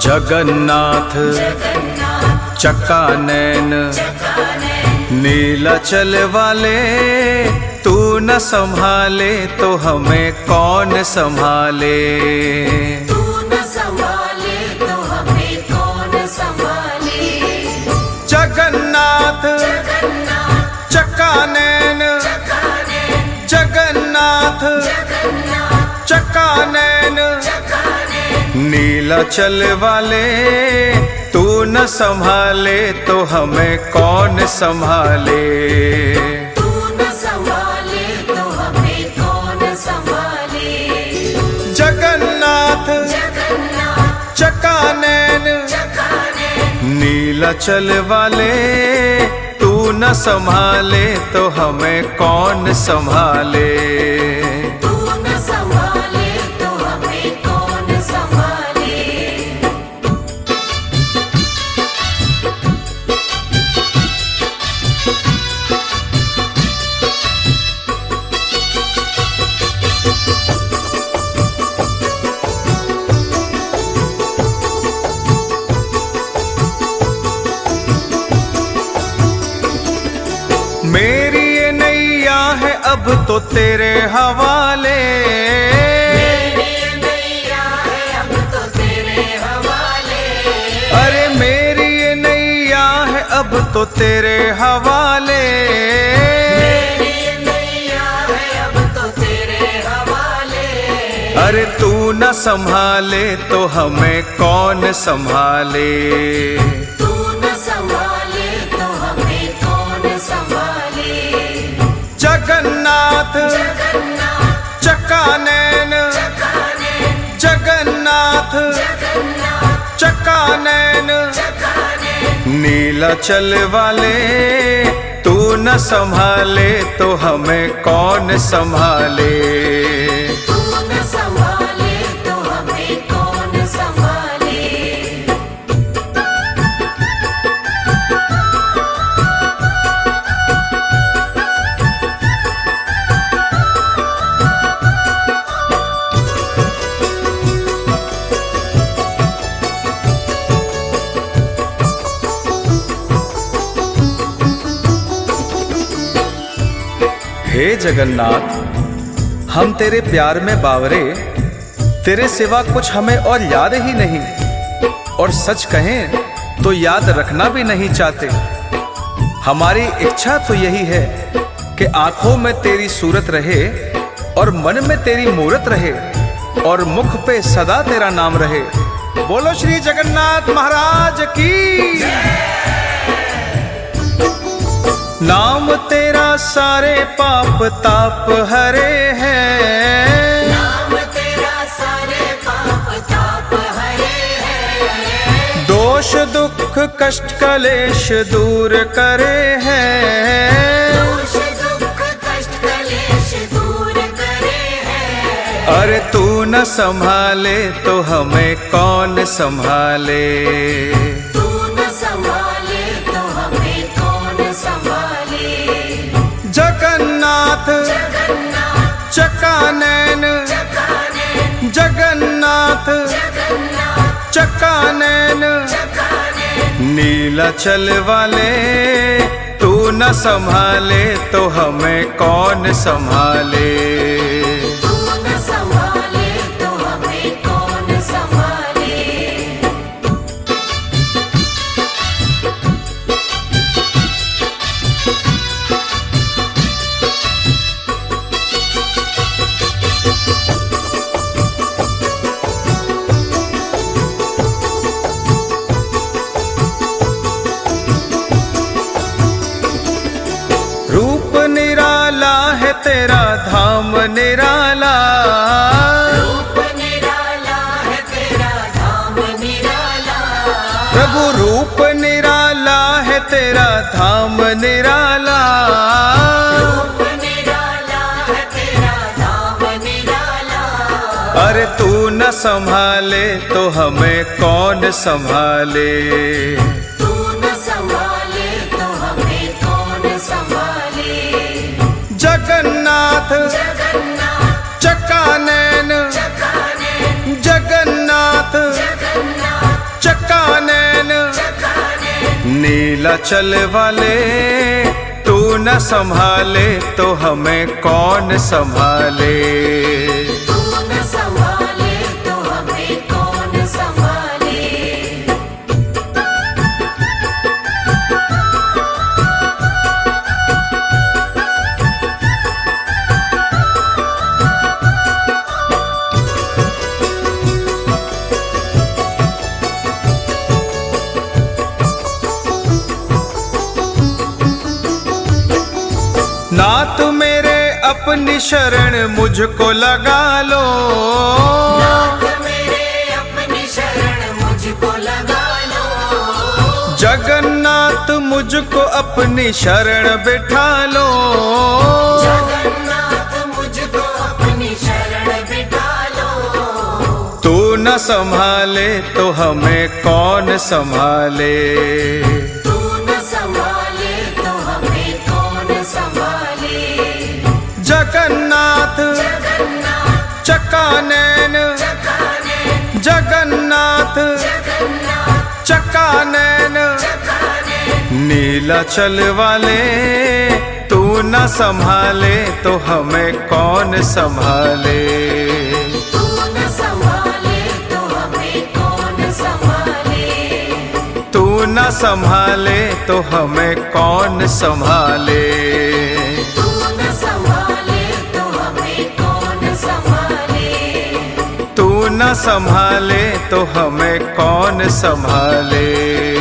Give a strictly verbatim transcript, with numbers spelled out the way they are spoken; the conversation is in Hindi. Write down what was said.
जगन्नाथ चकानैन नीलाचल वाले, तू न संभाले तो हमें कौन संभाले। तू न संभाले तो हमें कौन संभाले। जगन्नाथ चकानैन जगन्नाथ चकानैन नीलाचल वाले, तू न संभाले तो हमें कौन संभाले। तू न संभाले तो हमें कौन संभाले। जगन्नाथ चकानैन नीलाचल वाले, तू न संभाले तो हमें कौन संभाले। तू न संभाले तो हमें कौन संभाले। मेरी ये नैया है अब तो तेरे हवाले। मेरी ये नैया है अब तो तेरे हवाले। अरे मेरी ये नैया है अब तो तेरे हवाले। मेरी ये नैया है अब तो तेरे हवाले। अरे तू न संभाले तो हमें कौन संभाले। तू न संभाले तो हमें कौन संभाले। जगन्नाथ चकानैन जगन्नाथ चकानैन नीलाचल वाले, तू न संभाले तो हमें कौन संभाले। तू न संभाले तो हमें कौन संभाले। हे जगन्नाथ, हम तेरे प्यार में बावरे, तेरे सिवा कुछ हमें और याद ही नहीं, और सच कहें तो याद रखना भी नहीं चाहते। हमारी इच्छा तो यही है कि आंखों में तेरी सूरत रहे और मन में तेरी मूरत रहे और मुख पे सदा तेरा नाम रहे। बोलो श्री जगन्नाथ महाराज की। नाम तेरा सारे पाप ताप हरे हैं। नाम तेरा सारे पाप ताप हरे हैं। दोष दुख कष्ट कलेश दूर करे हैं। दोष दुख कष्ट कलेश दूर करे हैं। अरे तू न संभाले तो हमें कौन संभाले। तू न संभाले तो हमें कौन संभाले। जगन्नाथ चकानैन जगन्नाथ चकानैन नीलाचल वाले, तू न संभाले तो हमें कौन संभाले। तू न संभाले तो हमें कौन संभाले। रूप निराला है तेरा धाम निराला। रूप निराला है तेरा धाम निराला। प्रभु रूप निराला है तेरा धाम निराला। रूप निराला है तेरा धाम निराला। अरे तू न संभाले तो हमें कौन संभाले। तू न संभाले तो हमें कौन संभाले। जगन्नाथ चकानैन जगन्नाथ नीलाचल वाले तू न संभाले तो हमें कौन संभाले। तू न संभाले तो हमें कौन संभाले। नाथ मेरे अपनी शरण मुझको लगा लो। नाथ मेरे अपनी शरण मुझको लगा लो। जगन्नाथ मुझको अपनी शरण बिठा लो। जगन्नाथ मुझको अपनी शरण बिठा लो। तू न संभाले तो हमें कौन संभाले। तू न संभाले तो हमें कौन संभाले। जगन्नाथ जगन्नाथ चकानैन चकानैन जगन्नाथ जगन्नाथ चकानैन चकानैन। नीलाचल वाले तू न संभाले तो हमें कौन संभाले। तू न संभाले तो हमें कौन संभाले। तू न संभाले तो हमें कौन संभाले। तू न संभाले तो हमें कौन संभाले। तू न संभाले तो हमें कौन संभाले।